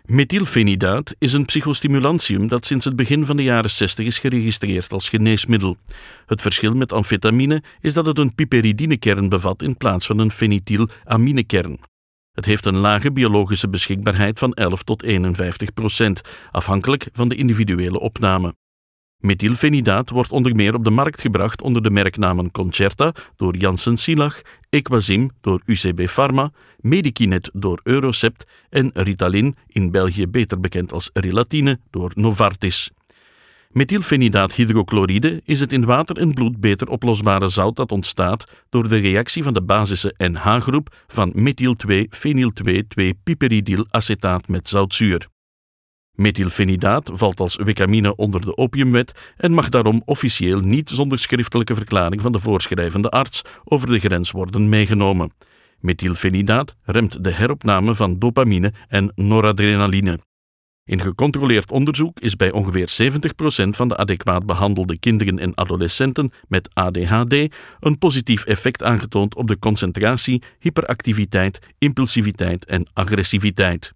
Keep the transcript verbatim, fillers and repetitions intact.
Methylfenidaat is een psychostimulantium dat sinds het begin van de jaren zestig is geregistreerd als geneesmiddel. Het verschil met amfetamine is dat het een piperidinekern bevat in plaats van een fenethylaminekern. Het heeft een lage biologische beschikbaarheid van elf tot eenenvijftig procent, afhankelijk van de individuele opname. Methylfenidaat wordt onder meer op de markt gebracht onder de merknamen Concerta door Janssen-Cilag, Equasim door U C B Pharma, Medikinet door Eurocept en Ritalin, in België beter bekend als Relatine, door Novartis. Methylfenidaat-hydrochloride is het in water en bloed beter oplosbare zout dat ontstaat door de reactie van de basisse N H-groep van methyl twee fenyl twee twee piperidyl-acetaat met zoutzuur. Methylfenidaat valt als wecamine onder de opiumwet en mag daarom officieel niet zonder schriftelijke verklaring van de voorschrijvende arts over de grens worden meegenomen. Methylfenidaat remt de heropname van dopamine en noradrenaline. In gecontroleerd onderzoek is bij ongeveer zeventig procent van de adequaat behandelde kinderen en adolescenten met A D H D een positief effect aangetoond op de concentratie, hyperactiviteit, impulsiviteit en agressiviteit.